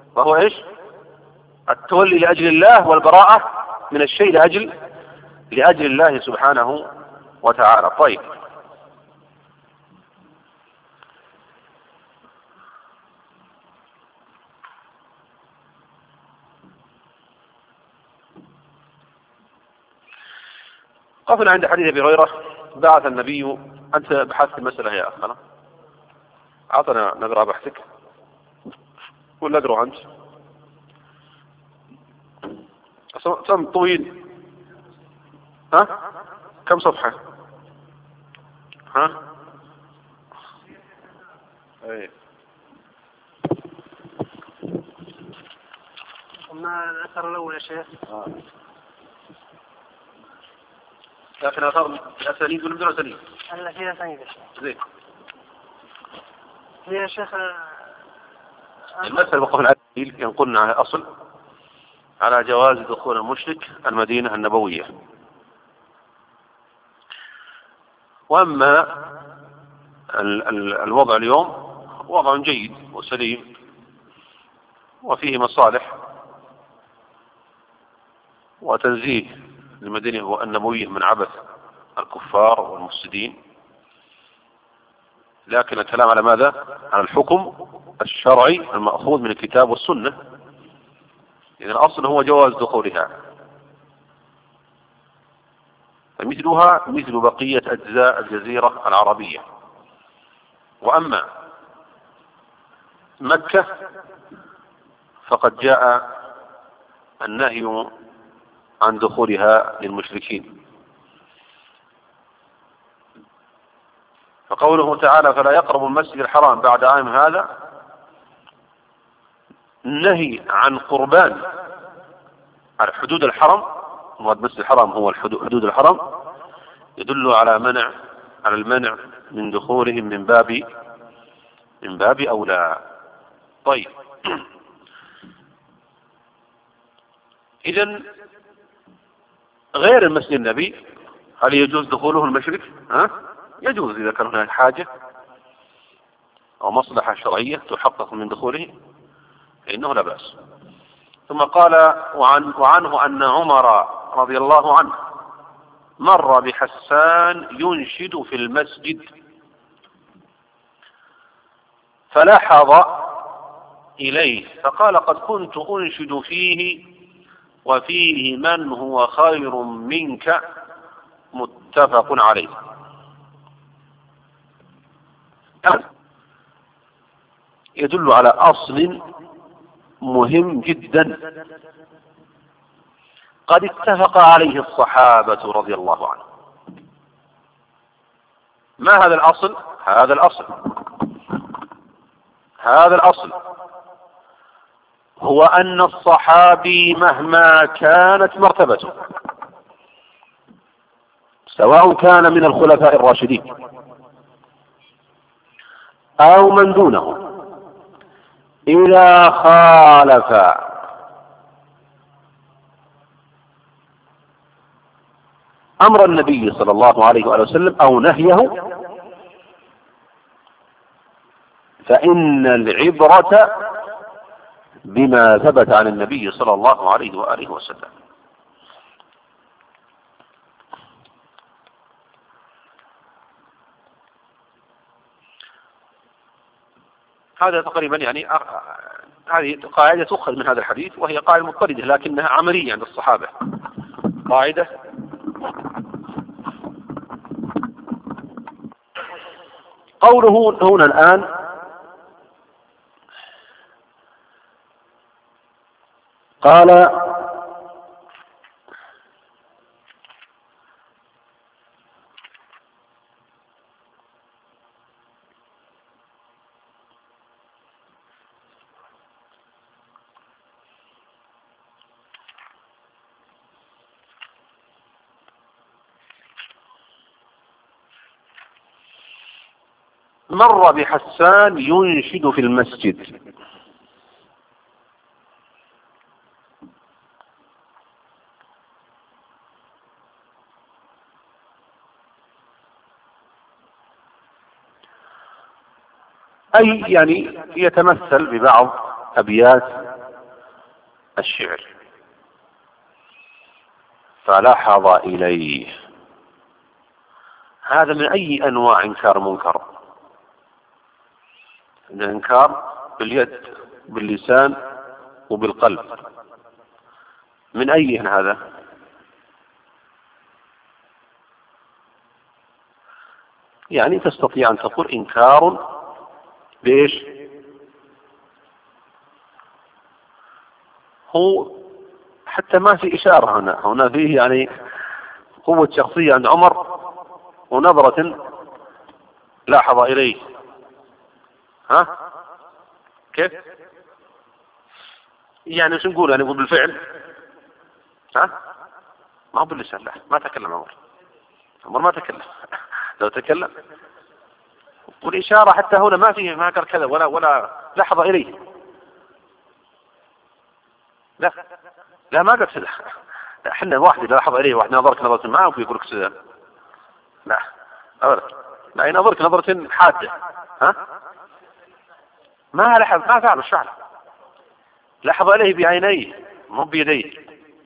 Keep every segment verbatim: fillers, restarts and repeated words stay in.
وهو إيش؟ التولي لأجل الله والبراءة من الشيء لأجل لأجل الله سبحانه وتعالى. طيب، قفنا عند حديث أبي هريرة بعث النبي. أنت بحثت المسألة يا أخ، أعطنا نقرأ بحثك ولا نقرأ أنت؟ سم طويل. ها كم صفحة؟ ها ايه ما الأثر الأول يا شيخ. آه. لكن أثر الأسانيد ولا بدون أسانيد؟ ألا فيها أسانيد يا شيخ. زين. هي يا شيخ المسألة وقف العديل ينقلنا على أصل على جواز دخول المشرك المدينة النبوية. وأما ال ال الوضع اليوم وضع جيد وسليم وفيه مصالح وتنزيه المدينة النبوية من عبث الكفار والمفسدين، لكن الكلام على ماذا؟ على الحكم الشرعي المأخوذ من الكتاب والسنة. إذن الأصل هو جواز دخولها، فمثلها مثل بقية أجزاء الجزيرة العربية. وأما مكة فقد جاء النهي عن دخولها للمشركين، فقوله تعالى فلا يقربوا المسجد الحرام بعد عام هذا نهي عن قربان على حدود الحرم. المسجد الحرام هو حدود الحرم، يدل على منع على المنع من دخولهم من باب من باب أولى. طيب، إذن غير المسجد النبي هل يجوز دخوله المشرك؟ ها؟ يجوز إذا كان هناك حاجة أو مصلحة شرعية تحقق من دخوله فإنه لا بأس. ثم قال وعن وعنه أن عمر رضي الله عنه مر بحسان ينشد في المسجد فلحظ إليه فقال قد كنت أنشد فيه وفيه من هو خير منك متفق عليه. يدل على أصل مهم جدا قد اتفق عليه الصحابة رضي الله عنهم. ما هذا الأصل؟ هذا الأصل هذا الأصل هو أن الصحابي مهما كانت مرتبته، سواء كان من الخلفاء الراشدين أو من دونه، إذا خالف أمر النبي صلى الله عليه وآله وسلم أو نهيه فإن العبرة بما ثبت عن النبي صلى الله عليه وآله وسلم. هذا تقريبا يعني هذه قاعدة تؤخذ من هذا الحديث، وهي قاعدة مضطردة لكنها عملية عند الصحابة. قاعدة قوله هنا الآن قال مر بحسان ينشد في المسجد. أي يعني يتمثل ببعض أبيات الشعر، فلحظ إليه. هذا من أي أنواع إنكار منكر؟ الإنكار باليد باللسان وبالقلب، من أي هذا؟ يعني تستطيع أن تقول إنكار بإيش؟ هو حتى ما في إشارة هنا، هنا فيه يعني قوة شخصية عند عمر ونظرة لاحظ إليه. ها كيف يعني؟ شو نقول يعني؟ نقول بالفعل؟ ها ما هو باللسان، لا ما تكلم عمر، عمر ما تكلم. لو تكلم والإشارة حتى هنا ما فيه، ما قال كذا ولا ولا لحظ إليه، لا لا ما قال كذا. احنا واحد إذا لحظ إليه واحد نظرك نظرة ما ويقول لك كذا، لا أبدا، لا ينظرك نظرة حادة. ها ما لحظ، ما فعل الشعر، لحظ إليه بعينيه مو بيديه.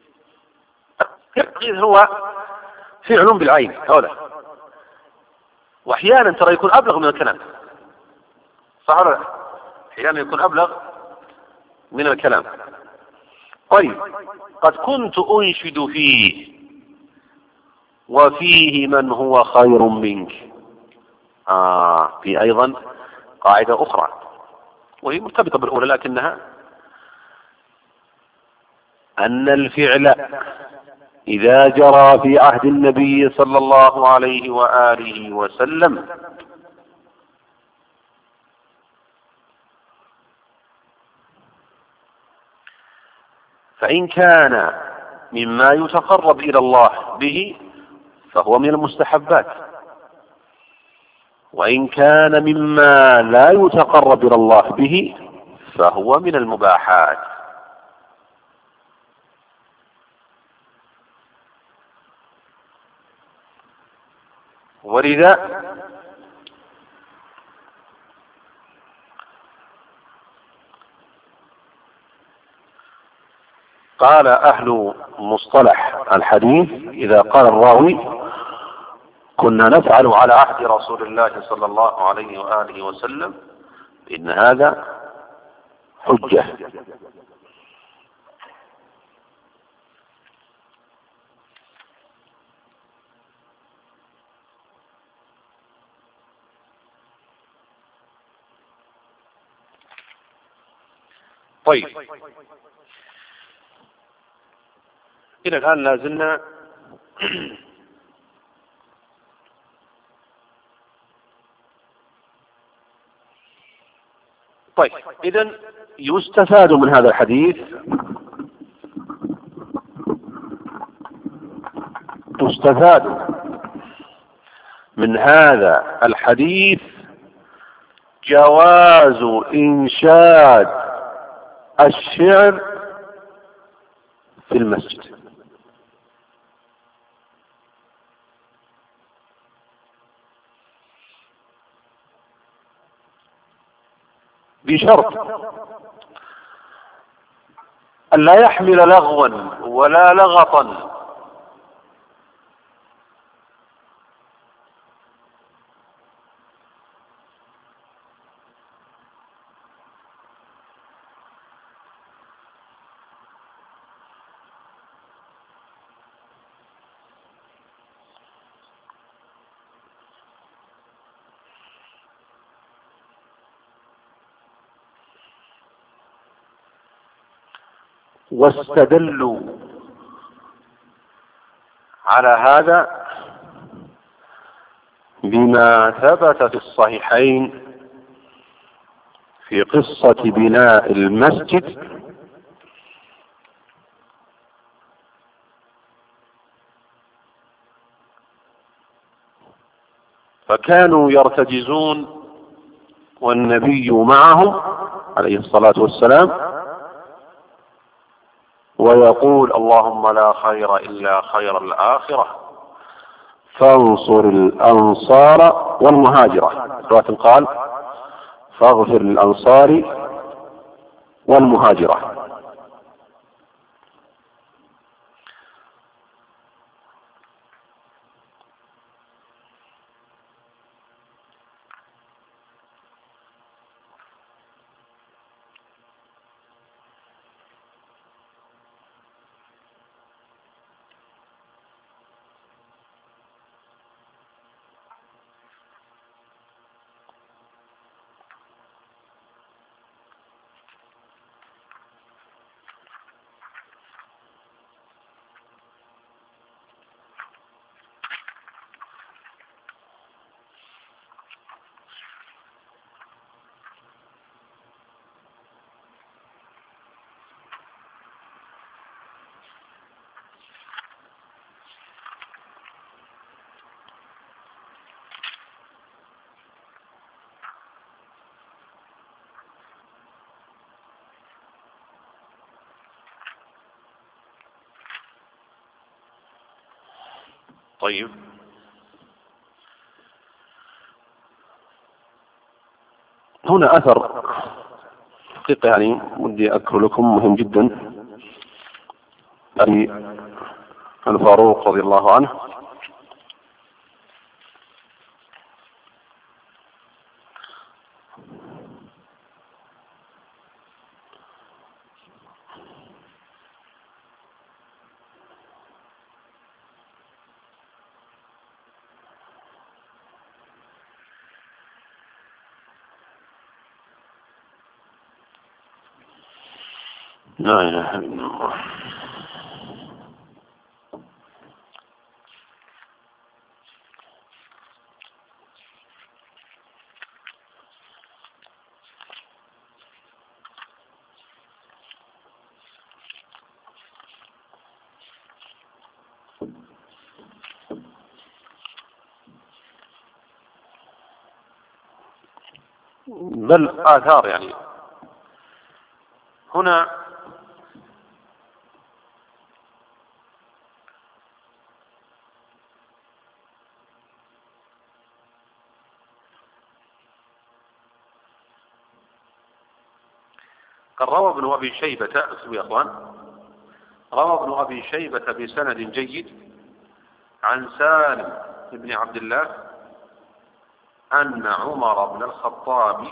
هو فعل بالعين هذا، واحيانا ترى يكون ابلغ من الكلام، صح ولا لا؟ احيانا يكون ابلغ من الكلام. طيب، قد كنت انشد فيه وفيه من هو خير منك. آه في ايضا قاعدة اخرى وهي مرتبطة بالاولى، لكنها ان الفعل إذا جرى في عهد النبي صلى الله عليه وآله وسلم فإن كان مما يتقرب إلى الله به فهو من المستحبات، وإن كان مما لا يتقرب إلى الله به فهو من المباحات. ولذا قال أهل مصطلح الحديث إذا قال الراوي كنا نفعل على عهد رسول الله صلى الله عليه وآله وسلم، إن هذا حجة. طيب، إلى الآن لازلنا طيب، إذن يستفاد من هذا الحديث تستفاد من هذا الحديث جواز إنشاد الشعر في المسجد، بشرط أن لا يحمل لغوا ولا لغطا واستدلوا على هذا بما ثبت في الصحيحين في قصة بناء المسجد، فكانوا يرتجزون والنبي معهم عليه الصلاة والسلام ويقول اللهم لا خير إلا خير الآخرة فانصر الأنصار والمهاجرة، رواية قال فاغفر للأنصار والمهاجرة. طيب، هنا أثر حقيقة يعني ودي أذكر لكم مهم جدا، أبي الفاروق رضي الله عنه لا إله إلا الله. بل آثار يعني هنا قد روى ابن أبي شيبة اسمه يا أخوان، روى ابن أبي شيبة بسند جيد عن سالم بن عبد الله أن عمر بن الخطاب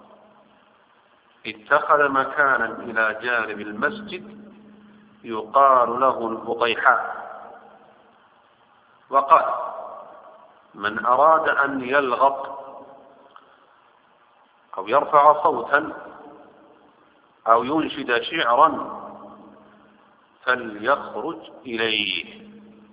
اتخذ مكانا إلى جانب المسجد يقال له البطيحاء، وقال: من أراد أن يلغط أو يرفع صوتا أو ينشد شعرا فليخرج إليه.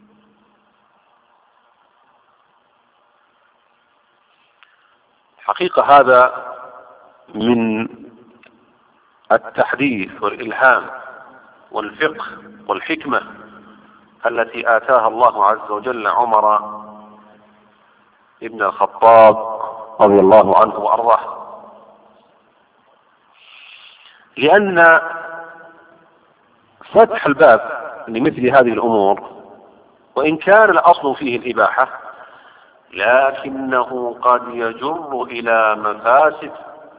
حقيقة هذا من التحديث والإلهام والفقه والحكمة التي آتاها الله عز وجل عمر ابن الخطاب رضي الله عنه وأرضاه، لأن فتح الباب لمثل هذه الأمور وإن كان الأصل فيه الإباحة لكنه قد يجر إلى مفاسد،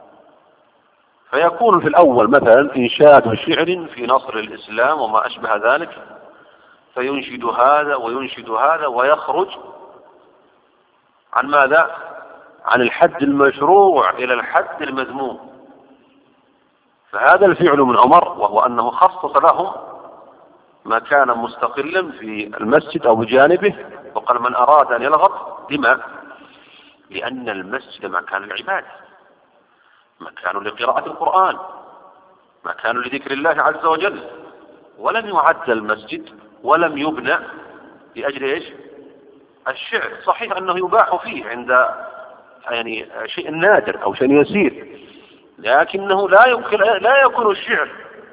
فيكون في الأول مثلا إنشاد شعر في نصر الإسلام وما أشبه ذلك، فينشد هذا وينشد هذا ويخرج عن ماذا؟ عن الحد المشروع إلى الحد المذموم. فهذا الفعل من عمر، وهو أنه خصص لهم مكانا مستقلا في المسجد أو بجانبه، وقال: من أراد أن يلغط. لما؟ لأن المسجد مكان العبادة، مكان لقراءة القرآن، مكان لذكر الله عز وجل، ولم يعد المسجد ولم يبنى لأجل إيش؟ الشعر. صحيح أنه يباح فيه عند يعني شيء نادر أو شيء يسير، لكنه لا يمكن لا يكون الشعر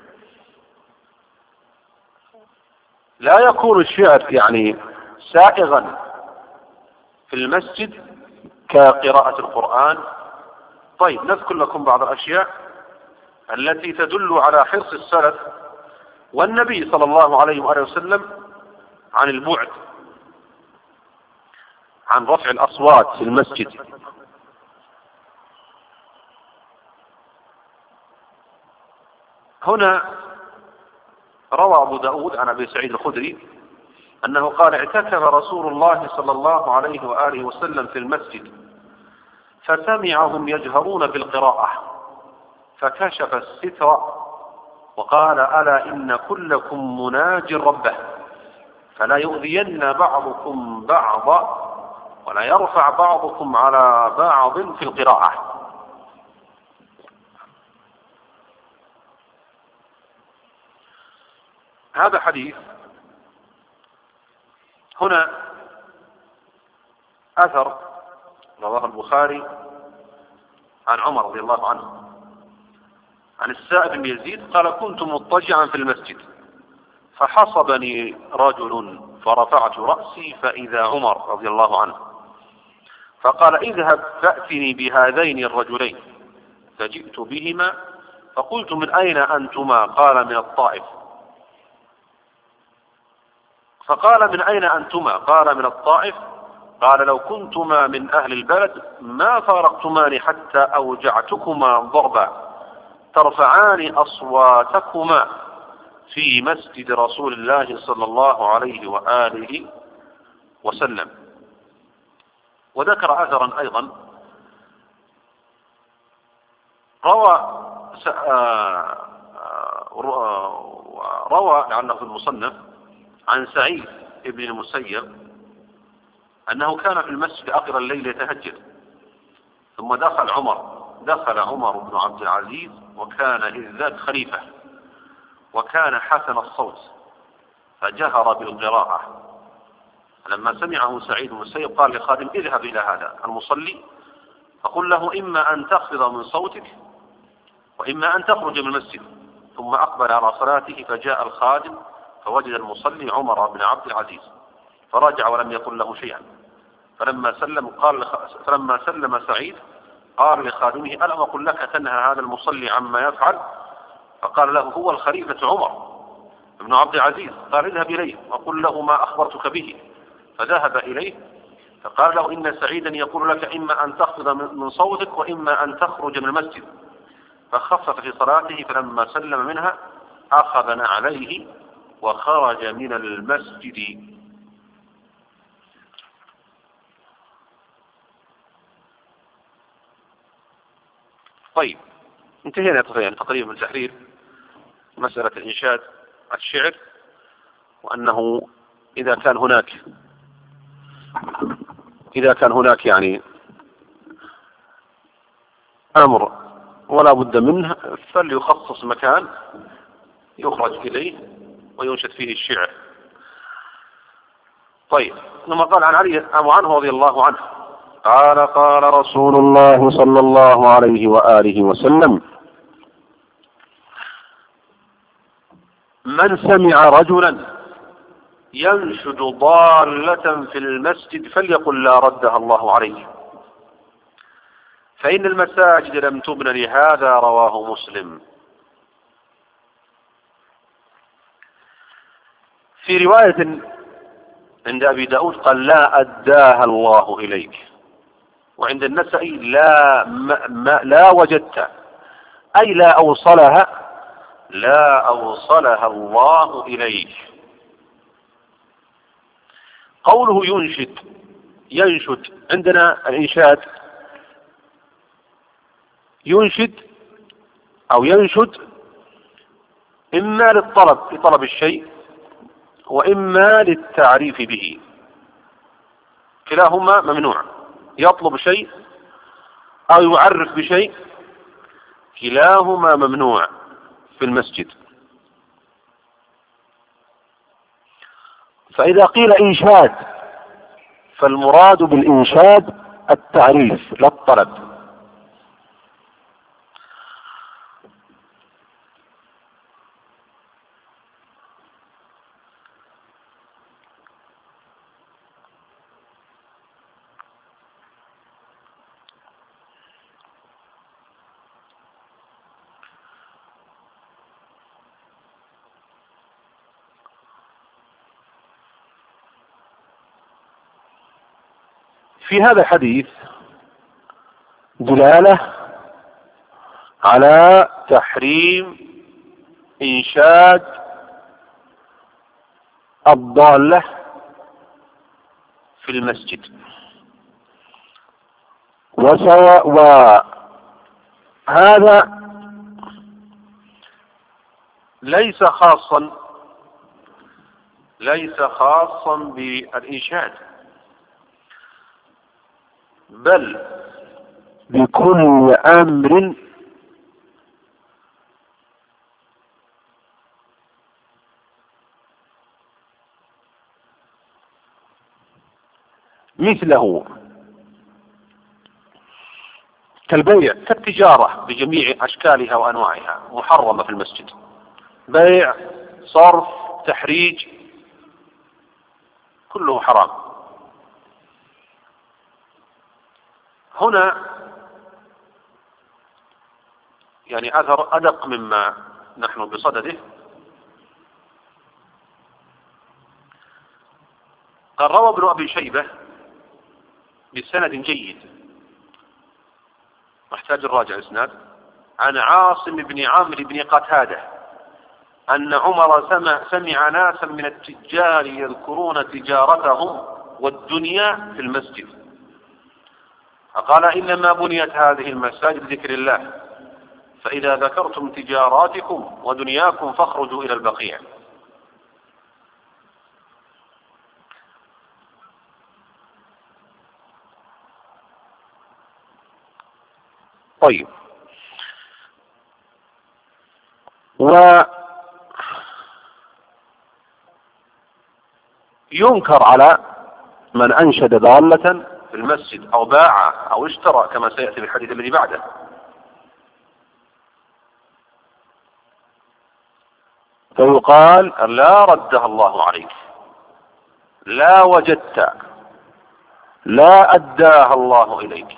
لا يكون الشعر يعني سائغا في المسجد كقراءة القرآن. طيب، نذكر لكم بعض الأشياء التي تدل على حرص السلف والنبي صلى الله عليه وآله وسلم عن البعد عن رفع الأصوات في المسجد. هنا روى أبو داود عن أبي سعيد الخدري أنه قال: اعتكف رسول الله صلى الله عليه وآله وسلم في المسجد فسمعهم يجهرون بالقراءة فكشف الستر وقال: ألا إن كلكم مناج ربه فلا يؤذين بعضكم بعضا ولا يرفع بعضكم على بعض في القراءة. هذا حديث. هنا أثر رواه البخاري عن عمر رضي الله عنه عن السائب بن يزيد قال: كنت مضطجعا في المسجد فحصبني رجل فرفعت رأسي فإذا عمر رضي الله عنه، فقال: اذهب فأتني بهذين الرجلين، فجئت بهما فقلت: من أين أنتما؟ قال: من الطائف. فقال: من أين أنتما؟ قال: من الطائف. قال: لو كنتما من أهل البلد ما فارقتماني حتى أوجعتكما ضربا ترفعان أصواتكما في مسجد رسول الله صلى الله عليه وآله وسلم. وذكر أثرا أيضا روى روى لعله في المصنف عن سعيد بن المسيب أنه كان في المسجد آخر الليل يتهجد، ثم دخل عمر دخل عمر بن عبد العزيز وكان إذ ذاك خليفة، وكان حسن الصوت فجهر بالقراءة. لما سمعه سعيد بن المسيب قال لخادم: اذهب إلى هذا المصلي فقل له إما أن تخفض من صوتك وإما أن تخرج من المسجد. ثم أقبل على صلاته، فجاء الخادم فوجد المصلي عمر بن عبد العزيز، فرجع ولم يقل له شيئا. فلما سلم قال فلما سلم سعيد قال لخادمه: ألم أقل لك تنهى هذا المصلي عما يفعل؟ فقال له: هو الخليفة عمر بن عبد العزيز. قال: اذهب إليه وقل له ما أخبرتك به. فذهب إليه فقال له: إن سعيدا يقول لك إما أن تخفض من صوتك وإما أن تخرج من المسجد. فخفف في صلاته، فلما سلم منها أخذ نعليه وخرج من المسجد. طيب، انتهينا يعني تقريبا من تحرير مسألة الإنشاد الشعر، وأنه إذا كان هناك إذا كان هناك يعني أمر ولا بد منه فليخصص مكان يخرج إليه وينشد فيه الشعر. طيب، ثم قال عن علي أو عنه رضي الله عنه قال: قال رسول الله صلى الله عليه وآله وسلم: من سمع رجلا ينشد ضالة في المسجد فليقل لا ردها الله عليه، فإن المساجد لم تبن لهذا. رواه مسلم. في رواية عند أبي داود قال: لا أداها الله إليك. وعند النسائي لا ما ما لا وجدت، أي لا أوصلها لا أوصلها الله إليك. قوله ينشد ينشد عندنا الإنشاد ينشد أو ينشد إما للطلب لطلب الشيء وإما للتعريف به، كلاهما ممنوع. يطلب شيء أو يعرف بشيء كلاهما ممنوع في المسجد. فإذا قيل إنشاد فالمراد بالإنشاد التعريف لا الطلب. في هذا الحديث دلالة على تحريم إنشاد الضالة في المسجد، وسواء وهذا ليس خاصا ليس خاصا بالإنشاد، بل بكل أمر مثله كالبيع، كالتجارة بجميع أشكالها وأنواعها محرمة في المسجد. بيع، صرف، تحريج، كله حرام. هنا يعني أثر أدق مما نحن بصدده. قال روى ابن أبي شيبة بسند جيد، محتاج الراجع الإسناد، عن عاصم بن عمرو بن قتادة أن عمر سمع, سمع ناسا من التجار يذكرون تجارتهم والدنيا في المسجد، فقال إنما بنيت هذه المساجد بذكر الله، فإذا ذكرتم تجاراتكم ودنياكم فاخرجوا إلى البقيع. طيب، وينكر على من أنشد ضالة في المسجد أو باع أو اشترى كما سيأتي في الحديث الذي بعده. فيقال لا ردها الله عليك، لا وجدت، لا أداها الله إليك.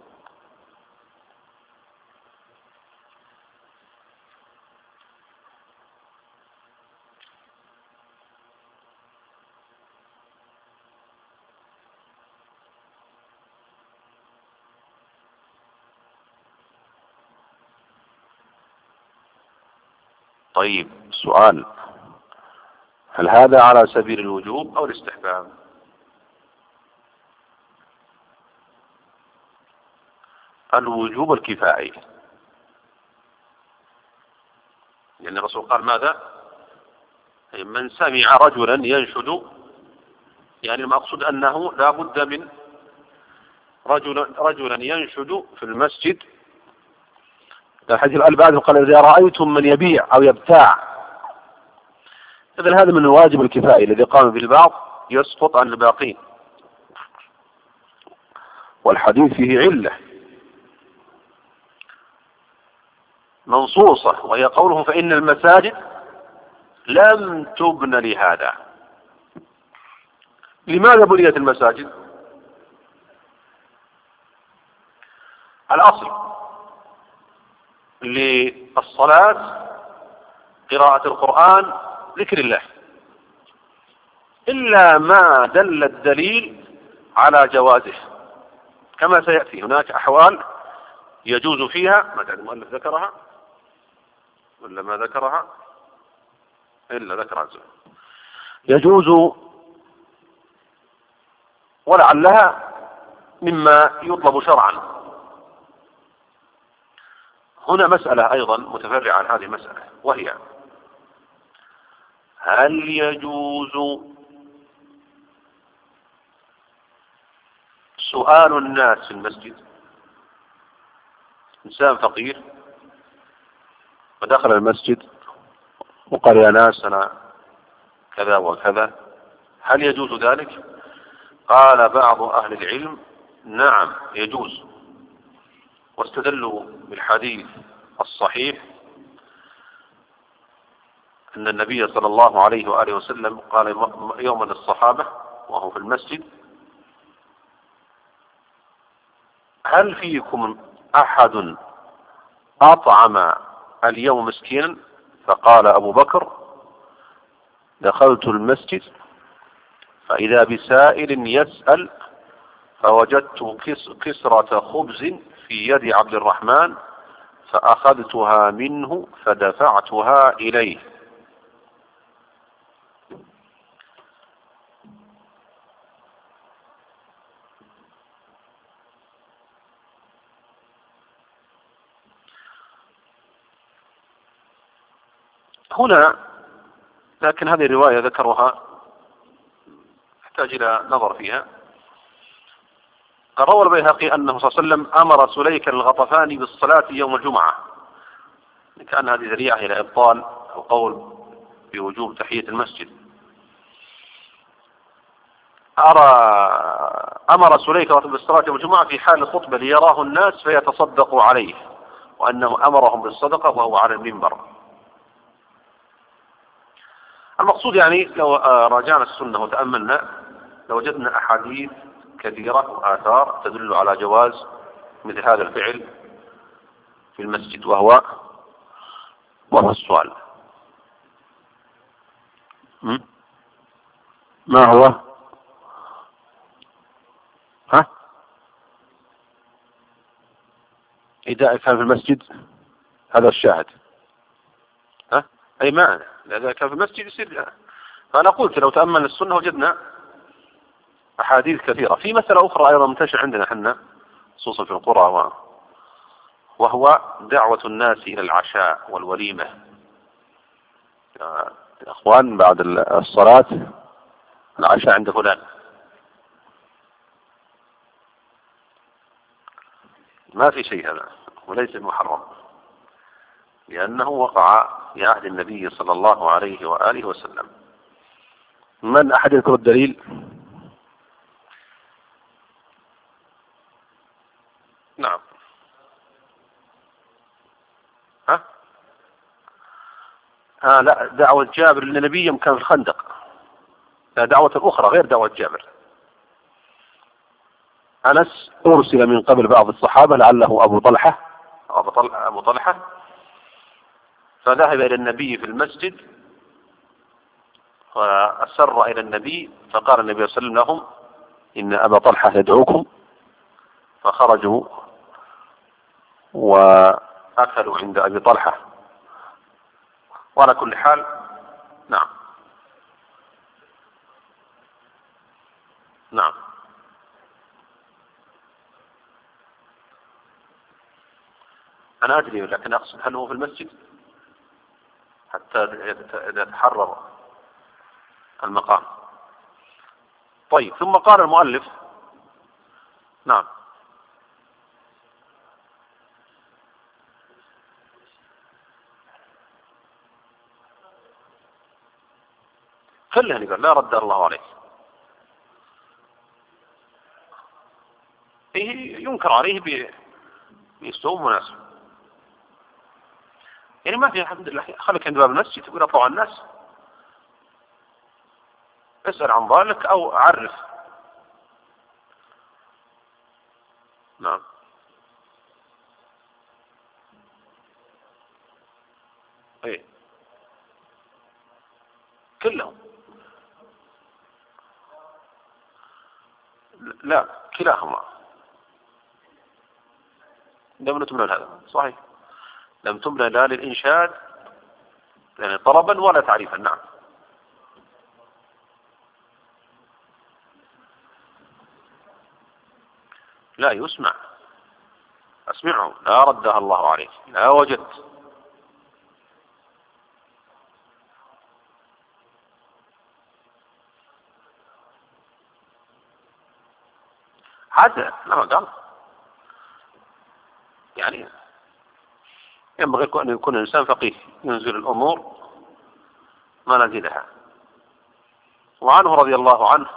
طيب، سؤال: هل هذا على سبيل الوجوب أو الاستحباب؟ الوجوب الكفائي، لأن الرسول قال ماذا؟ من سمع رجلا ينشد، يعني المقصود أنه لا بد من رجلا رجلا ينشد في المسجد. الحديث الألباني قال إذا رأيتم من يبيع أو يبتاع، إذن هذا من الواجب الكفائي الذي قام بالبعض يسقط عن الباقين، والحديث فيه علة منصوصة، وهي قوله فإن المساجد لم تبن لهذا. لماذا بنيت المساجد؟ الأصل للصلاة قراءة القرآن، ذكر الله، إلا ما دل الدليل على جوازه، كما سيأتي. هناك أحوال يجوز فيها، ما تعلم المؤلف ذكرها ولا ما ذكرها إلا ذكرها، يجوز ولعلها مما يطلب شرعا. هنا مسألة أيضا متفرعة عن هذه المسألة، وهي هل يجوز سؤال الناس في المسجد؟ إنسان فقير ودخل المسجد وقال يا ناس أنا كذا وكذا، هل يجوز ذلك؟ قال بعض أهل العلم نعم يجوز، واستدلوا بالحديث الصحيح أن النبي صلى الله عليه وآله وسلم قال يوما للصحابة وهو في المسجد: هل فيكم أحد أطعم اليوم مسكينا؟ فقال أبو بكر: دخلت المسجد فإذا بسائل يسأل فوجدت كسرة خبز في يد عبد الرحمن فأخذتها منه فدفعتها إليه. هنا لكن هذه الرواية ذكرها تحتاج إلى نظر فيها. روى البيهقي أنه صلى الله عليه وسلم أمر سليكا الغطفاني بالصلاة يوم الجمعة، كان هذه ذريعة إلى إبطال القول بوجوب تحية المسجد. أرى أمر سليكا بالصلاة يوم الجمعة في حال الخطبة ليراه الناس فيتصدقوا عليه، وأنه أمرهم بالصدقة وهو على المنبر. المقصود يعني لو راجعنا السنة وتأملنا لوجدنا أحاديث كثيرة وآثار تدل على جواز مثل هذا الفعل في المسجد، وهو وهو السؤال. ما هو؟ إذا كان في المسجد هذا الشاهد. ها؟ أي معنى إذا كان في المسجد يصير. فأنا قلت لو تأمل السنة وجدنا أحاديث كثيرة. في مسألة أخرى أيضا منتشرة عندنا حنا خصوصا في القرى، وهو دعوة الناس إلى العشاء والوليمة. يا أخوان بعد الصلاة العشاء عند فلان. ما في شيء هذا وليس محرم، لأنه وقع في عهد النبي صلى الله عليه وآله وسلم. من أحد يذكر الدليل؟ نعم. ها؟ آه لا، دعوة جابر للنبي يوم كان في الخندق. لا، دعوة أخرى غير دعوة جابر. أنس أرسل من قبل بعض الصحابة لعله أبو طلحة أبو طلحة, أبو طلحة فذهب إلى النبي في المسجد فأسر إلى النبي، فقال النبي صلى الله عليه وسلم لهم إن أبا طلحة يدعوكم، فخرجوا وأكلوا عند أبي طلحة. وعلى كل حال نعم نعم أنا أدري، لكن أقصد هل هو في المسجد حتى يتحرر المقام. طيب، ثم قال المؤلف نعم خليني قال لا رد الله عليه. إيه ينكر عليه بأسلوب مناسب، يعني ما في الحمد لله. خليك عند باب المسجد تقول أطلع الناس، اسأل عن ذلك أو عرف. نعم ايه كلهم. لا كلاهما لم تمنع هذا صحيح، لم تمنع لا للإنشاد يعني طلبا ولا تعريفا. نعم لا يسمع، أسمعه لا ردها الله عليه لا وجدت. هذا لما قال يعني ينبغي أن يكون الإنسان فقيه، ينزل الأمور منازلها. وعنه رضي الله عنه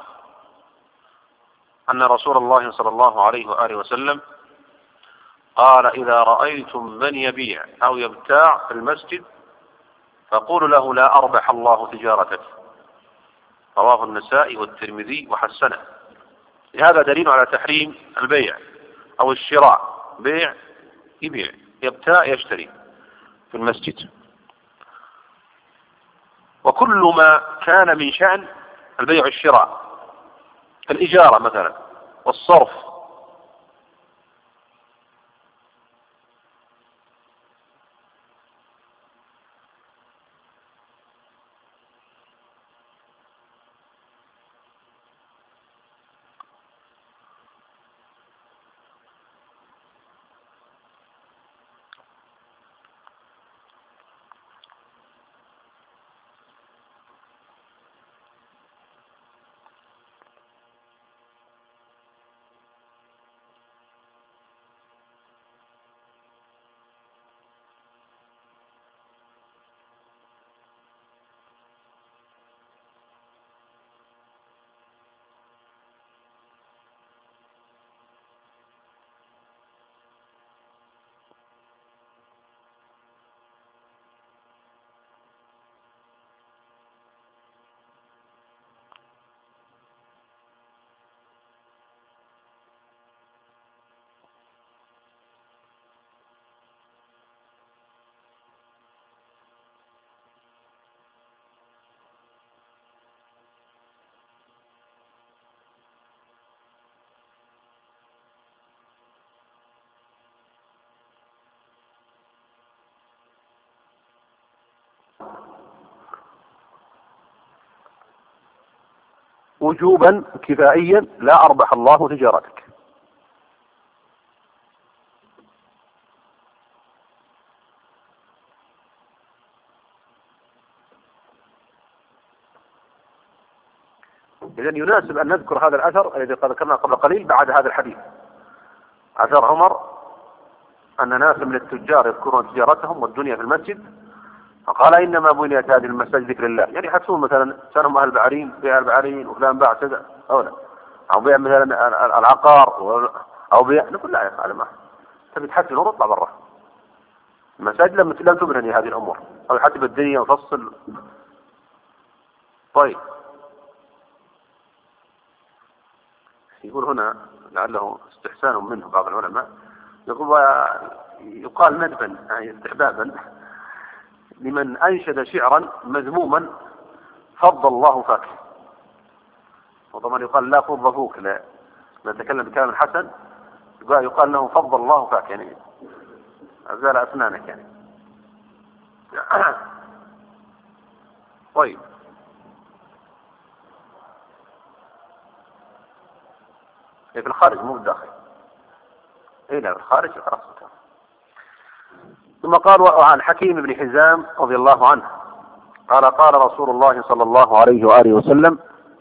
أن رسول الله صلى الله عليه وآله وسلم قال إذا رأيتم من يبيع أو يبتاع في المسجد فقولوا له لا أربح الله تجارتك. رواه النسائي والترمذي وحسنه. هذا دليل على تحريم البيع أو الشراء، بيع يبيع، يبتاع يشتري في المسجد. وكل ما كان من شأن البيع والشراء الإجارة مثلا والصرف. وجوبا كفائيا لا أربح الله تجارتك. إذن يناسب أن نذكر هذا الأثر الذي قد ذكرناه قبل قليل بعد هذا الحديث، أثر عمر أن ناس من التجار يذكرون تجارتهم والدنيا في المسجد، فقال إنما بنيت هذه المساجد ذكر الله. يعني يحسون مثلا كانهم أهل البعرين بيع البعرين وفلان باع كذا أو لا، أو بيع مثلا العقار أو بيع، نقول لا يا أخي هذا ما تبي تحسن وتطلع برا المساجد، لم لم تبني هذه الأمور، أو حتى بالدنيا وفصل. طيب يقول هنا لعله استحسان منه بعض العلماء، يقول يقال ندبا يعني استحبابا لمن أنشد شعرا مذموما فض الله فاك. وطبعا يقال لا فض فوك، لا نتكلم بكلام حسن، يقال له فض الله فاك يعني أزال أسنانك يعني. طيب في الخارج مو بالداخل، اي لا في الخارج خلاص. ثم قال عن حكيم بن حزام رضي الله عنه قال قال رسول الله صلى الله عليه وآله وسلم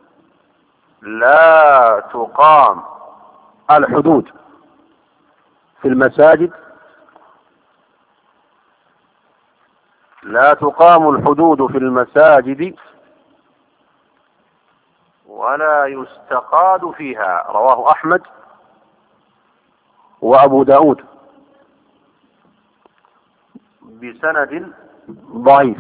لا تقام الحدود في المساجد لا تقام الحدود في المساجد ولا يستقاد فيها. رواه أحمد وأبو داود بسند ضعيف.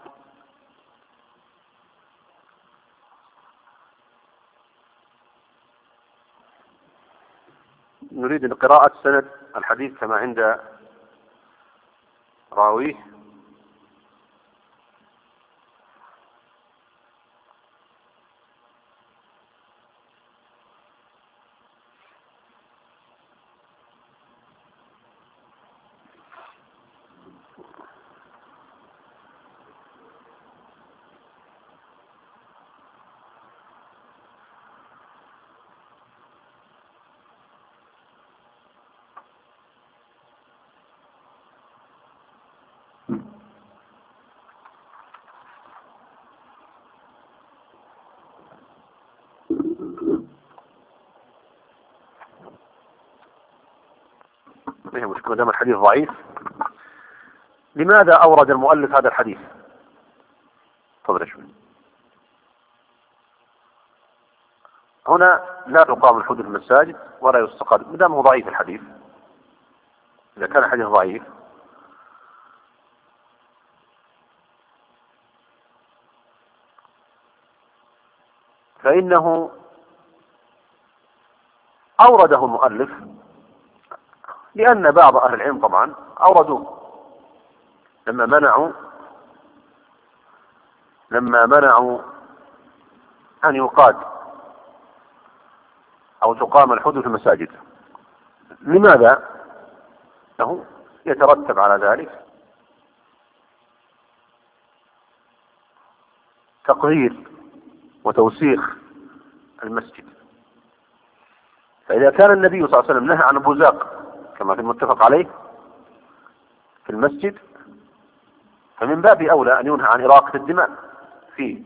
نريد قراءة سند الحديث كما عند راويه. فيه مشكلة دام الحديث ضعيف. لماذا أورد المؤلف هذا الحديث؟ تفضل شوي. هنا لا تقام الحدود في المساجد ولا يستقاد، ما دام هو ضعيف الحديث. إذا كان الحديث ضعيف فإنه أورده المؤلف لأن بعض أهل العلم طبعا أوردوه لما منعوا لما منعوا أن يقاد أو تقام الحدود في المساجد. لماذا؟ له يترتب على ذلك تقرير وتوسيخ المسجد. فإذا كان النبي صلى الله عليه وسلم نهى عن البزاق كما في المتفق عليه في المسجد، فمن باب أولى أن ينهى عن إراقة الدماء فيه.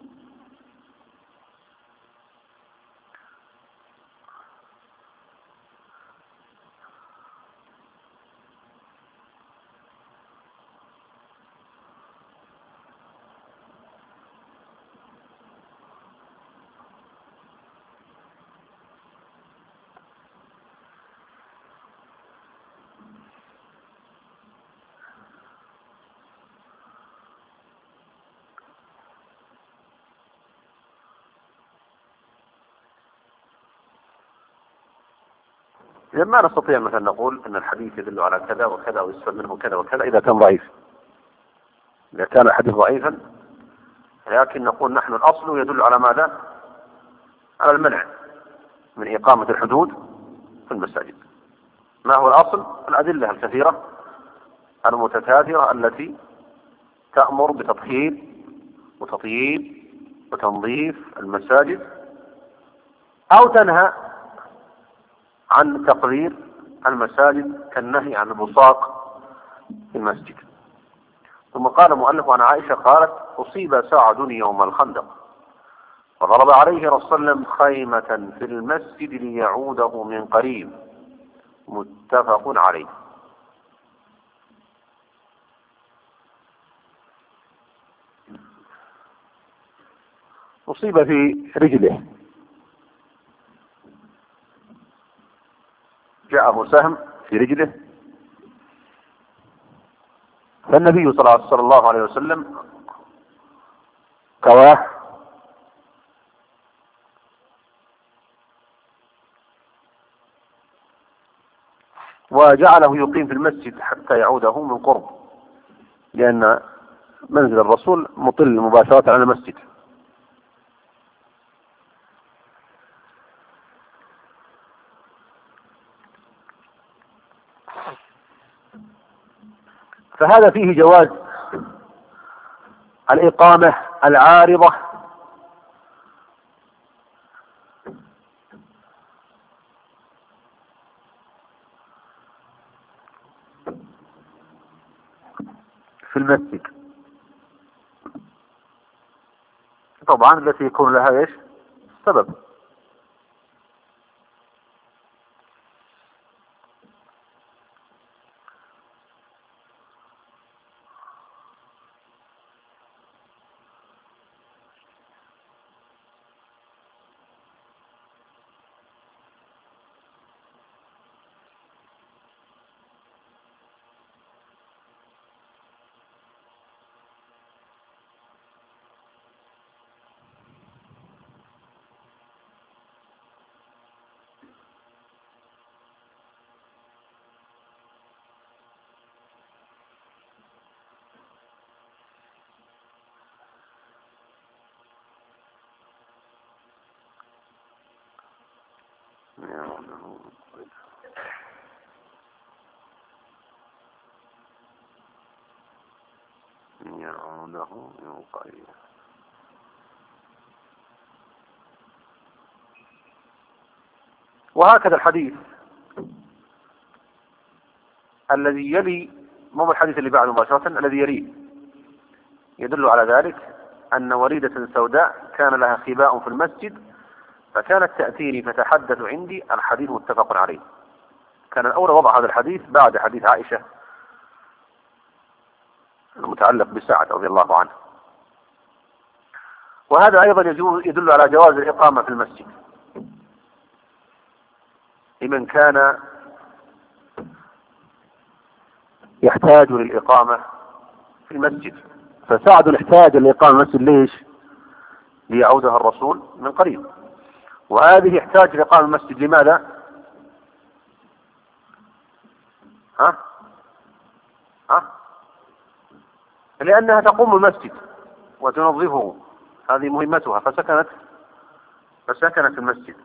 إذا ما نستطيع مثلا نقول أن الحديث يدل على كذا وكذا ويسفل منه كذا وكذا إذا كان ضعيف. إذا كان الحديث ضعيفا لكن نقول نحن الأصل يدل على ماذا؟ على المنع من إقامة الحدود في المساجد. ما هو الأصل؟ الأدلة الكثيرة المتكاثرة التي تأمر بتطهير وتطييب وتنظيف المساجد أو تنهى عن تقرير المساجد كالنهي عن البصاق في المسجد. ثم قال المؤلف عن عائشة قالت: أصيب سعد يوم الخندق فضرب عليه رسول الله صلى الله عليه وسلم خيمة في المسجد ليعوده من قريب. متفق عليه. أصيب في رجله، جاءه سهم في رجله، فالنبي صلى الله عليه وسلم كواه وجعله يقيم في المسجد حتى يعوده من قرب، لأن منزل الرسول مطل مباشرة على المسجد. فهذا فيه جواز الإقامة العارضة في المسجد، طبعا التي يكون لها ايش سبب. يعوده من قريب. وهكذا الحديث الذي يلي، مو الحديث اللي بعده مباشرة، الذي يليه يدل على ذلك، أن وليدة سوداء كان لها خباء في المسجد فكانت تأتيني فتحدث عندي. الحديث متفق عليه. كان الأولى وضع هذا الحديث بعد حديث عائشة المتعلق بسعد رضي الله عنه. وهذا أيضا يدل على جواز الإقامة في المسجد لمن كان يحتاج للإقامة في المسجد. فسعد احتاج للإقامة في المسجد ليش؟ ليعودها الرسول من قريب. وهذه يحتاج لإقامة المسجد لماذا؟ ها؟ ها؟ لأنها تقوم المسجد وتنظفه، هذه مهمتها، فسكنت فسكنت المسجد.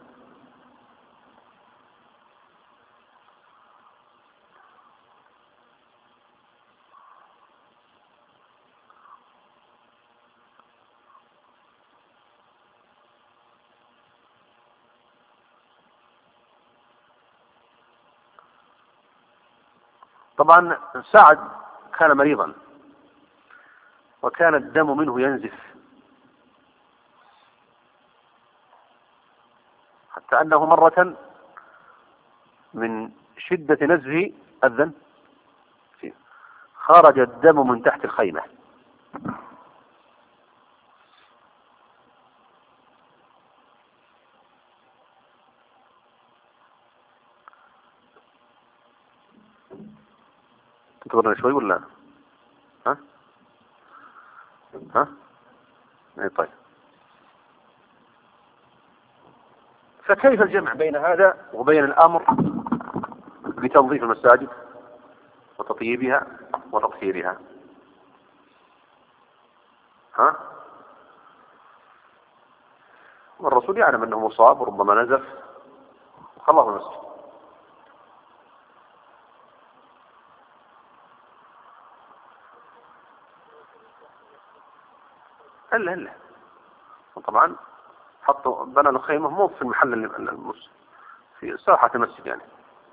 طبعا سعد كان مريضا وكان الدم منه ينزف، حتى أنه مرة من شدة نزفه أذن خرج الدم من تحت الخيمة. تنتظرنا شوي ولا ها؟ ها؟ اي طيب. فكيف الجمع بين هذا وبين الأمر بتنظيف المساجد وتطييبها وتطهيرها؟ ها؟ والرسول يعلم أنه مصاب وربما نزف وخلاه المسجد. هلا هلا طبعا حطوا بنى له خيمة مو في المحل اللي في ساحة المسجد يعني،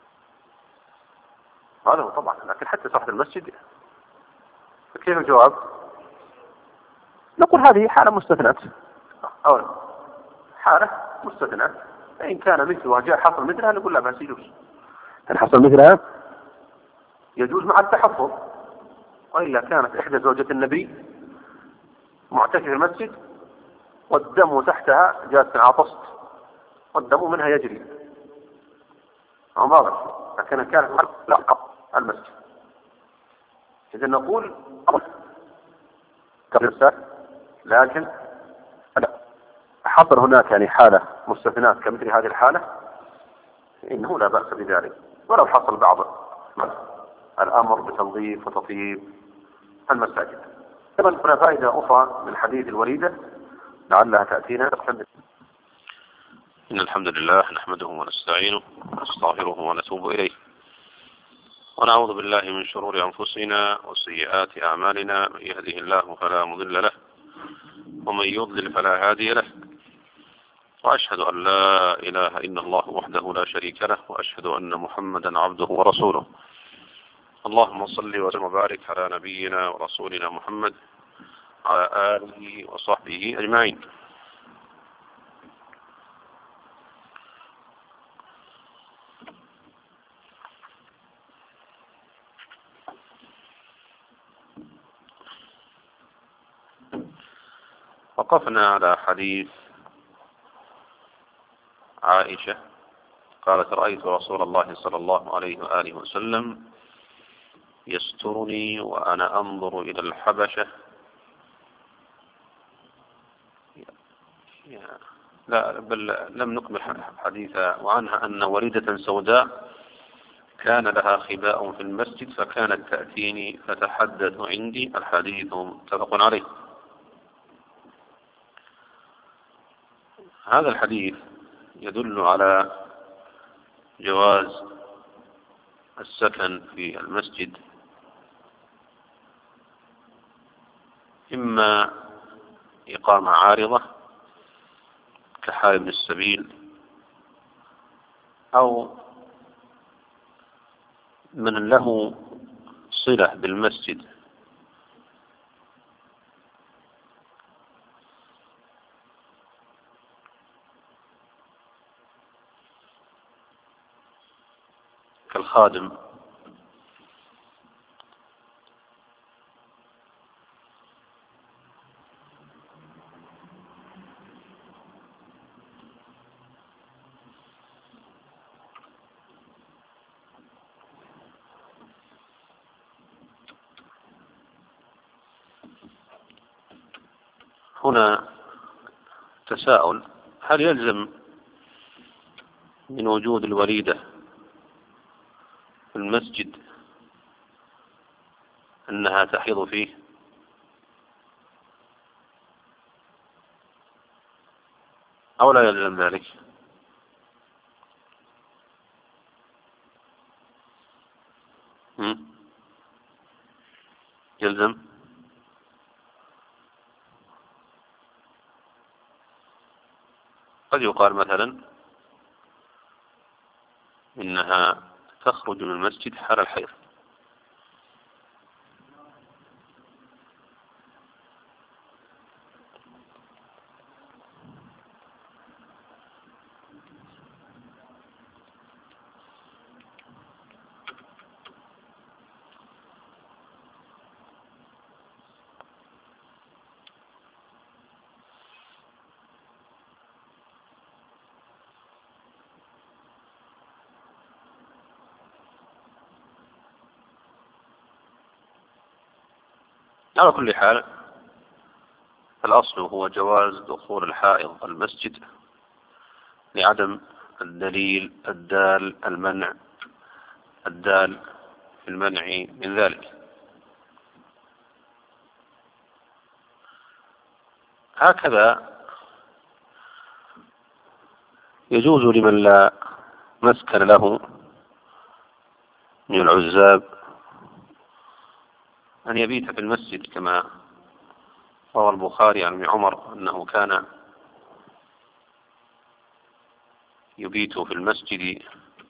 هذا هو طبعا. لكن حتى ساحة المسجد كيف الجواب؟ نقول هذه حالة مستثناة، أو حالة مستثناة، فإن كان مثلها جاء حصل مثلها نقول لا بس يجوز، إن حصل مثلها يجوز مع التحفظ. وإلا كانت إحدى زوجة النبي معتكف في المسجد والدم تحتها جالس عطست والدم منها يجري أو ما، لكن كانت لا المسجد، إذا نقول لكن حصل هناك يعني حالة مستثنات كمثل هذه الحالة إنه لا بأس بذلك، ولو حصل بعض الأمر بتنظيف وتطيب المساجد. طبعا هنا فائدة أخرى من حديث الوليدة لعلها تأتينا. إن الحمد لله نحمده ونستعينه ونستغفره ونتوب إليه، ونعوذ بالله من شرور أنفسنا وسيئات أعمالنا، من يهده الله فلا مضل له ومن يضلل فلا هادي له، وأشهد أن لا إله إلا الله وحده لا شريك له، وأشهد أن محمدا عبده ورسوله. اللهم صل وسلم وبارك على نبينا ورسولنا محمد على آله وصحبه أجمعين. وقفنا على حديث عائشة قالت: رأيت رسول الله صلى الله عليه وآله وسلم يسترني وأنا أنظر إلى الحبشة. لا بل لم نكمل حديثا. وعنها أن وليدة سوداء كان لها خباء في المسجد فكانت تأتيني فتحدث عندي. الحديث متفق عليه. هذا الحديث يدل على جواز السكن في المسجد، إما إقامة عارضة كحال ابن السبيل، أو من له صلة بالمسجد كالخادم. هنا تساؤل: هل يلزم من وجود الوليدة في المسجد أنها تحيض فيه، أو لا يلزم ذلك؟ يلزم. قد يقال مثلا إنها تخرج من المسجد حال الحيض. على كل حال، الأصل هو جواز دخول الحائض المسجد لعدم الدليل الدال المنع الدال في المنع من ذلك. هكذا يجوز لمن لا مسكن له من العزاب أن يبيت في المسجد، كما روى البخاري عن ابن عمر أنه كان يبيت في المسجد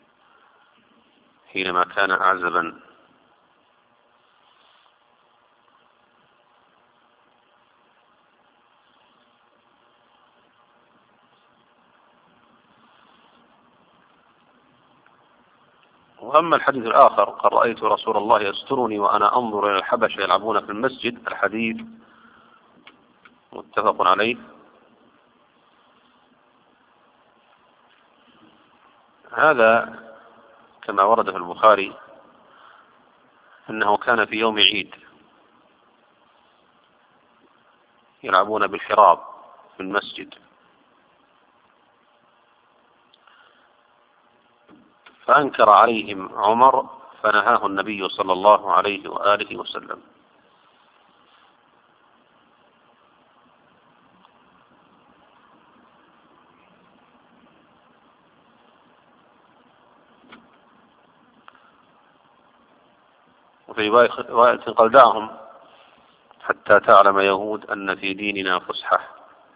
حينما كان أعزبا. وأما الحديث الآخر قد رأيت رسول الله يسترني وأنا أنظر إلى الحبشة يلعبون في المسجد، الحديث متفق عليه. هذا كما ورد في البخاري أنه كان في يوم عيد يلعبون بالحراب في المسجد، فأنكر عليهم عمر فنهاه النبي صلى الله عليه وآله وسلم. وفي رواية قال دعهم حتى تعلم يهود أن في ديننا فسحة.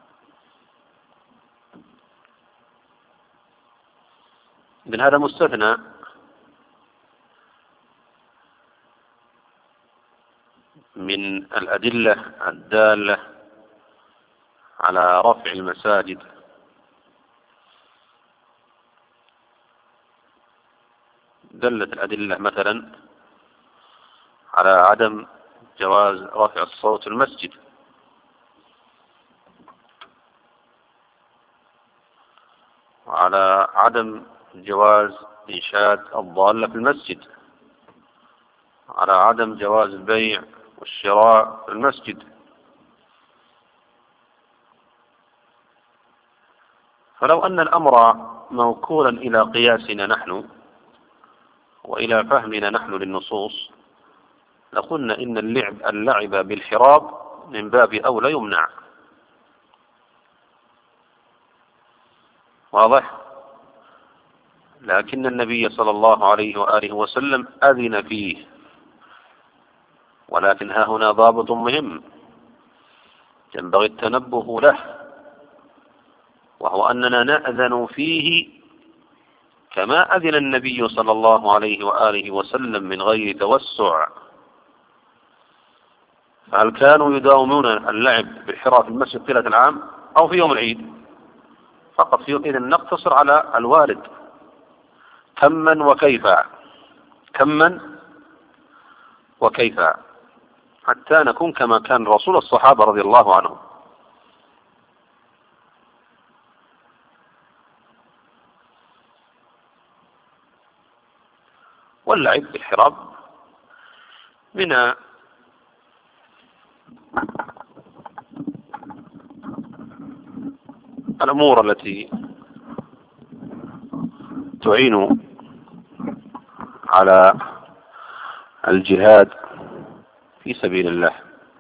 من هذا مستثنى من الأدلة الدالة على رفع المساجد دلت الأدلة مثلا على عدم جواز رفع الصوت في المسجد، وعلى عدم جواز إنشاد الضالة في المسجد، على عدم جواز البيع والشراء في المسجد. فلو أن الأمر موكولا إلى قياسنا نحن وإلى فهمنا نحن للنصوص لقلنا إن اللعب اللعب بالحراب من باب أولى يمنع. واضح؟ لكن النبي صلى الله عليه وآله وسلم أذن فيه، ولكن ها هنا ضابط مهم ينبغي التنبه له، وهو أننا نأذن فيه كما أذن النبي صلى الله عليه وآله وسلم من غير توسع. فهل كانوا يداومون اللعب بالحراب في المسجد طيلة العام أو في يوم العيد فقط؟ في إذن نقتصر على الوارد كما وكيف، كما وكيف، حتى نكون كما كان رسول الصحابة رضي الله عنهم. واللعب بالحراب من الأمور التي تعين على الجهاد في سبيل الله.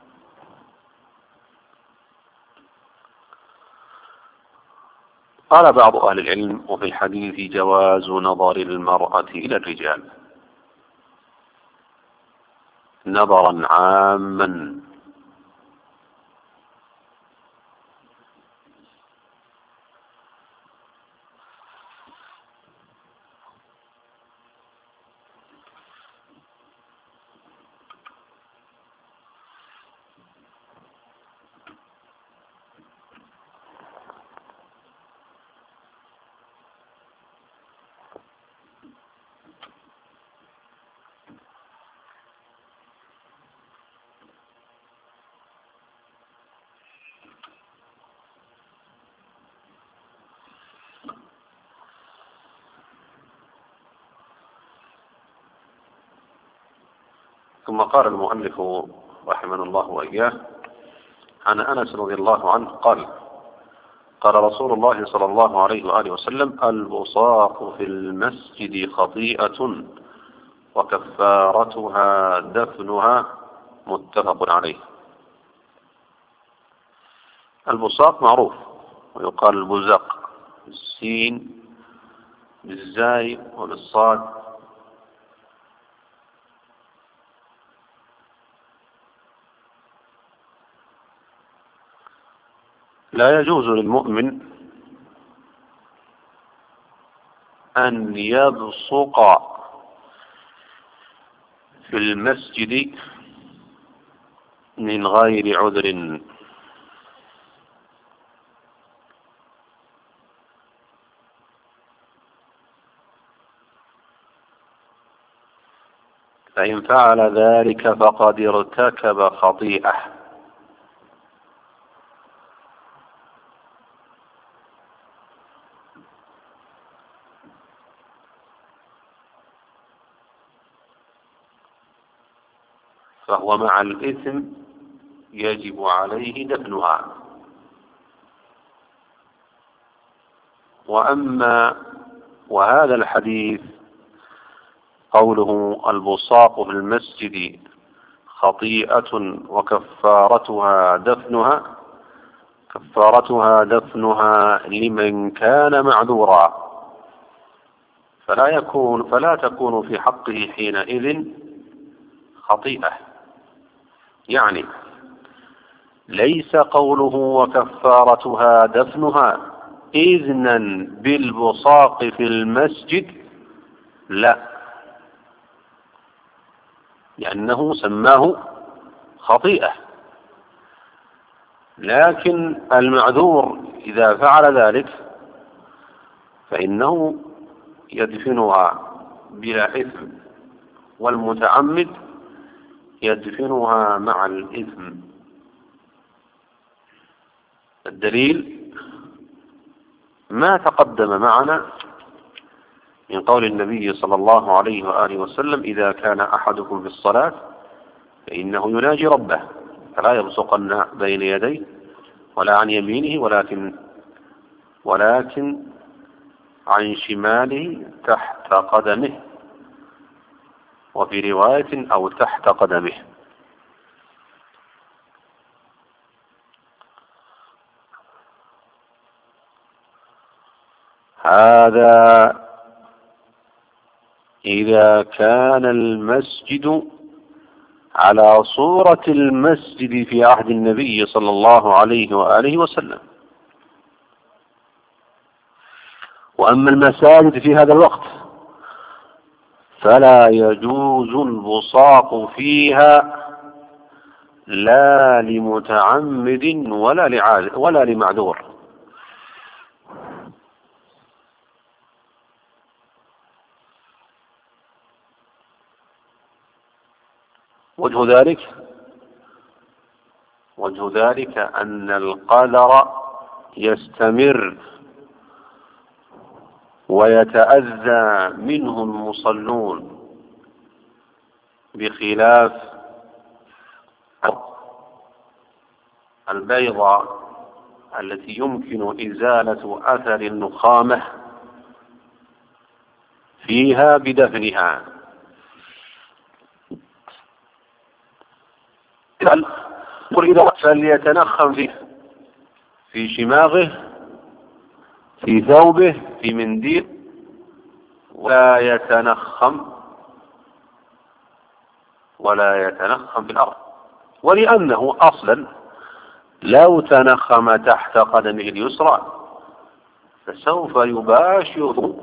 قال بعض أهل العلم: وفي الحديث جواز نظر المرأة إلى الرجال نظرا عاما. ثم قال المؤلف رحمه الله وإياه: عن أنس رضي الله عنه قال: قال رسول الله صلى الله عليه وآله وسلم: البصاق في المسجد خطيئة وكفارتها دفنها. متفق عليه. البصاق معروف، ويقال البزق بالسين بالزاي وبالصاد. لا يجوز للمؤمن أن يبصق في المسجد من غير عذر. فإن فعل ذلك فقد ارتكب خطيئة. فهو مع الإثم يجب عليه دفنها. وأما وهذا الحديث قوله البصاق في المسجد خطيئة وكفارتها دفنها، كفارتها دفنها لمن كان معذورا، فلا يكون فلا تكون في حقه حينئذ خطيئة. يعني ليس قوله وكفارتها دفنها إذنا بالبصاق في المسجد، لا، لأنه سماه خطيئة. لكن المعذور إذا فعل ذلك فإنه يدفنها بلا إثم، والمتعمد يدفنها مع الإثم. الدليل ما تقدم معنا من قول النبي صلى الله عليه وآله وسلم: إذا كان أحدكم في الصلاة فإنه يناجي ربه فلا يبصقن بين يديه ولا عن يمينه ولكن ولكن عن شماله تحت قدمه، وفي رواية أو تحت قدمه. هذا إذا كان المسجد على صورة المسجد في عهد النبي صلى الله عليه وآله وسلم. وأما المساجد في هذا الوقت فلا يجوز البصاق فيها لا لمتعمد ولا لعاذر ولا لمعذور. وجه ذلك وجه ذلك أن القدر يستمر ويتأذى منه المصلون، بخلاف البيضة التي يمكن إزالة أثر النخامة فيها بدفنها. فليتنخم فيه في شماغه، في ثوبه، في منديل، ولا يتنخم ولا يتنخم في الأرض. ولأنه أصلا لو تنخم تحت قدمه اليسرى فسوف يباشر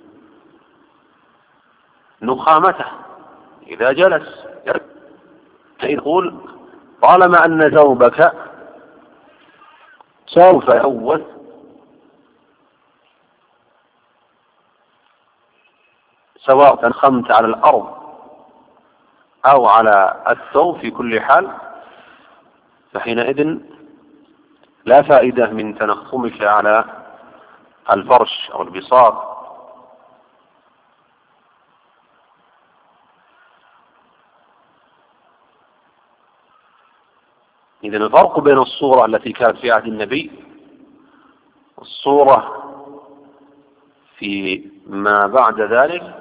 نخامته إذا جلس. يقول: طالما أن ثوبك سوف يلوث سواء تنخمت على الأرض أو على الثوب، في كل حال فحينئذ لا فائدة من تنخمك على الفرش أو البساط. إذن الفرق بين الصورة التي كانت في عهد النبي والصورة في ما بعد ذلك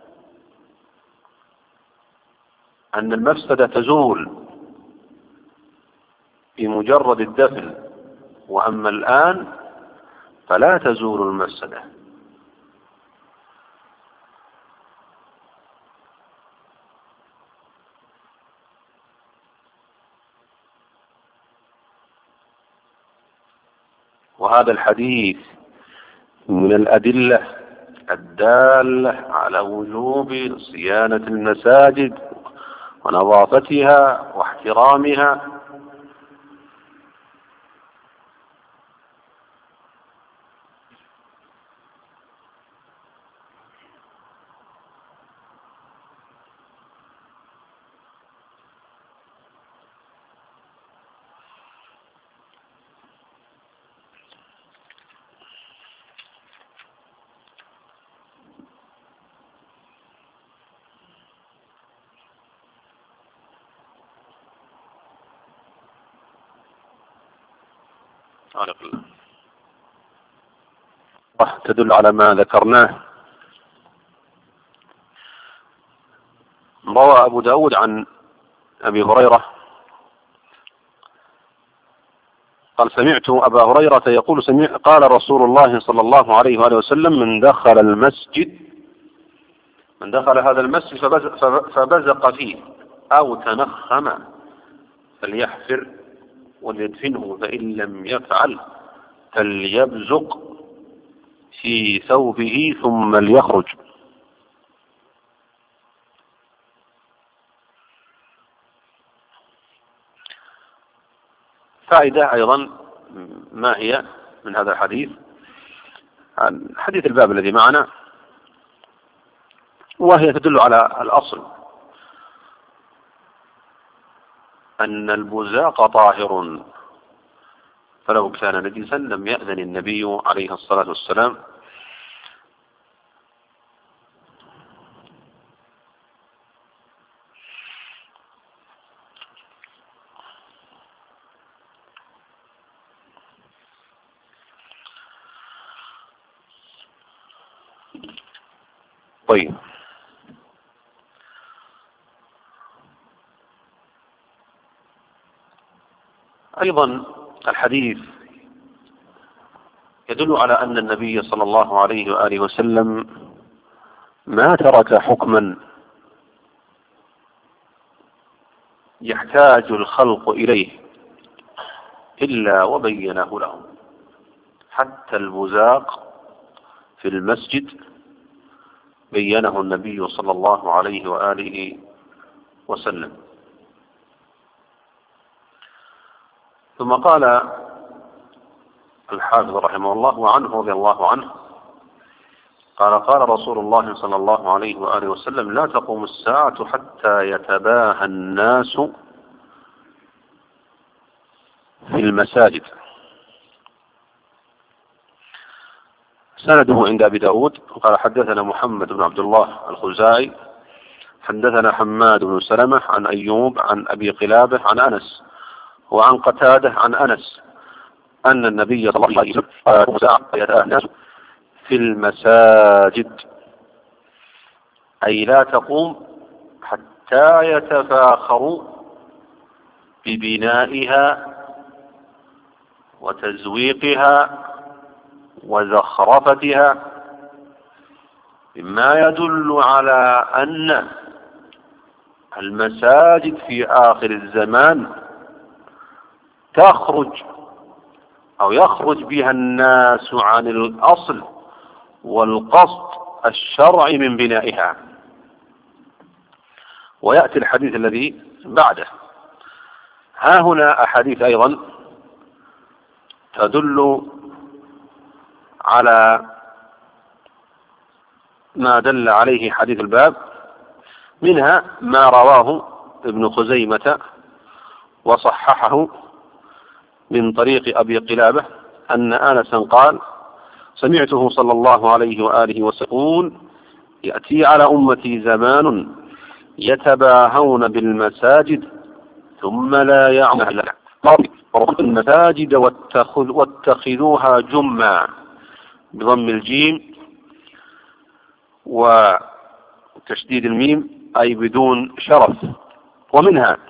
أن المفسدة تزول بمجرد الدفن، وأما الآن فلا تزول المفسدة. وهذا الحديث من الأدلة الدالة على وجوب صيانة المساجد ونظافتها واحترامها. تدل على ما ذكرناه. روى أبو داود عن أبي هريرة قال سمعت أبا هريرة يقول سمع قال رسول الله صلى الله عليه وآله وسلم من دخل المسجد من دخل هذا المسجد فبزق فيه أو تنخم فليحفر وليدفنه، فإن لم يفعل فليبزق في ثوبه ثم ليخرج. فائدة أيضا ما هي من هذا الحديث؟ عن حديث الباب الذي معنا، وهي تدل على الأصل أن البزاق طاهر، فلو كان نجسا لم يأذن النبي عليه الصلاة والسلام طيب. أيضا الحديث يدل على أن النبي صلى الله عليه وآله وسلم ما ترك حكما يحتاج الخلق إليه إلا وبينه لهم، حتى البزاق في المسجد بينه النبي صلى الله عليه وآله وسلم. ثم قال الحافظ رحمه الله وعنه رضي الله عنه قال قال رسول الله صلى الله عليه وآله وسلم لا تقوم الساعة حتى يتباهى الناس في المساجد. سنده عند أبي داود قال حدثنا محمد بن عبد الله الخزاعي حدثنا حماد بن سلمة عن أيوب عن أبي قلابة عن أنس وعن قتادة عن أنس أن النبي صلى الله عليه وسلم قال يتباهى الناس في المساجد، أي لا تقوم حتى يتفاخروا ببنائها وتزويقها وزخرفتها، مما يدل على أن المساجد في آخر الزمان تخرج أو يخرج بها الناس عن الأصل والقصد الشرعي من بنائها. ويأتي الحديث الذي بعده. ها هنا أحاديث أيضا تدل على ما دل عليه حديث الباب، منها ما رواه ابن خزيمة وصححه من طريق أبي قلابة أن أنسا قال سمعته صلى الله عليه وآله وسلم يأتي على أمتي زمان يتباهون بالمساجد ثم لا يعمل المساجد واتخذ واتخذوها جمّا بضم الجيم وتشديد الميم أي بدون شرف. ومنها